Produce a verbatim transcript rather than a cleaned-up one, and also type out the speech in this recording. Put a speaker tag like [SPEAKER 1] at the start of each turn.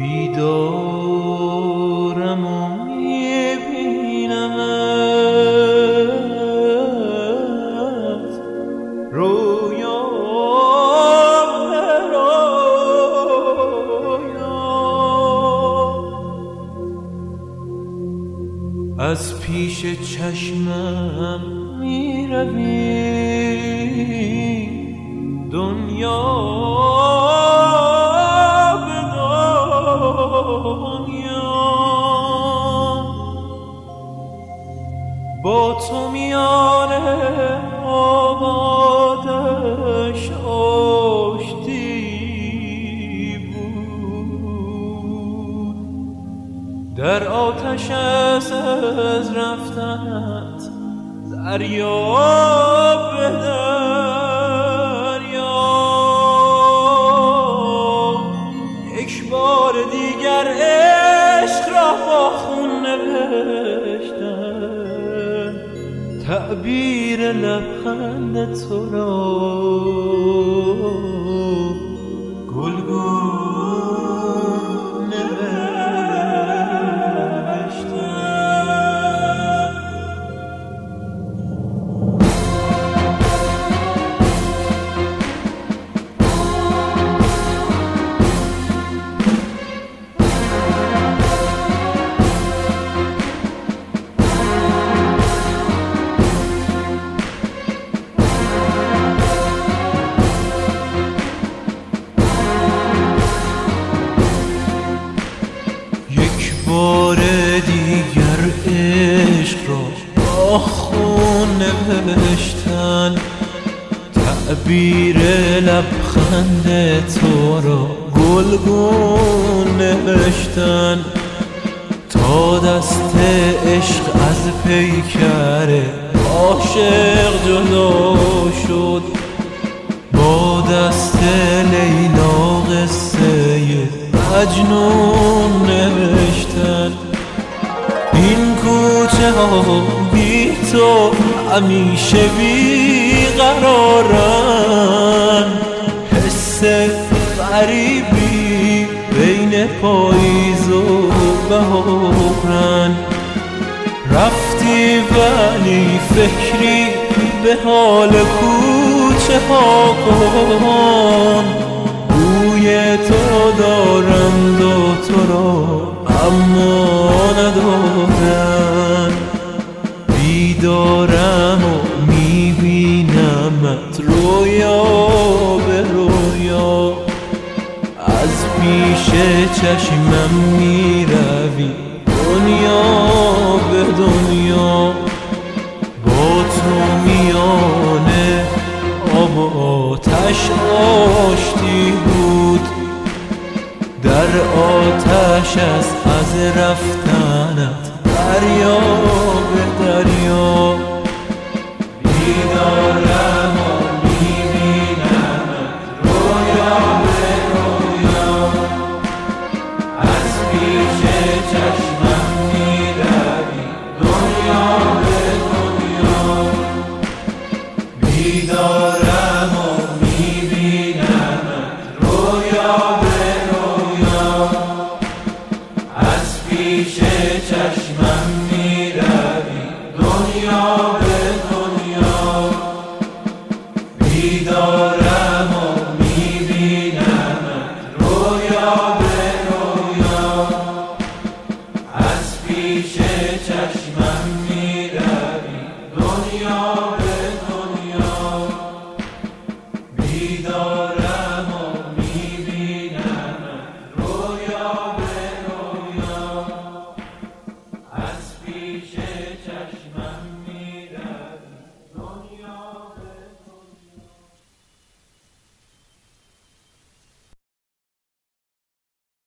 [SPEAKER 1] بیدارم و میبینمت رویا به رویا، از پیش چشمم میروی دنیا به دنیا، با تو میان آبادش آشتی بود، در آتش از رفتنت دریا به دریا، یک بار دیگر عشق را با خون نوشتن، تعبیر لبخند تو را گلگون بار دیگر عشق را با خون نوشتن، تعبیر لبخند تو را گلگون نوشتن، تا دست عشق از پیکر عاشق جدا شد، با دست لیلا قصه مجنون نوشتن. این کوچه ها بی تو همیشه بی قرارن، حس غریبی بین پاییز و بهارن، رفتی ولی فکری به حال کوچه ها کن، بوی تو دارند و تو را اما ندارن، بیدارم و میبینمت رویا به رویا، از پیش چشمم میروی دنیا به دنیا، با تو میانه آب و آتش آشتی بود، در آتش است از رفتنت دریا به دریا، بیدارم و میبینمت رویا به رویا، از پیش چشمم میروی دنیا به دنیا، بیدارم و میبینمت رویا به رویا، از پیش چشمم میروی دنیا به دنیا، بیدارم و میبینمت رویا به رویا، از پیش چشمم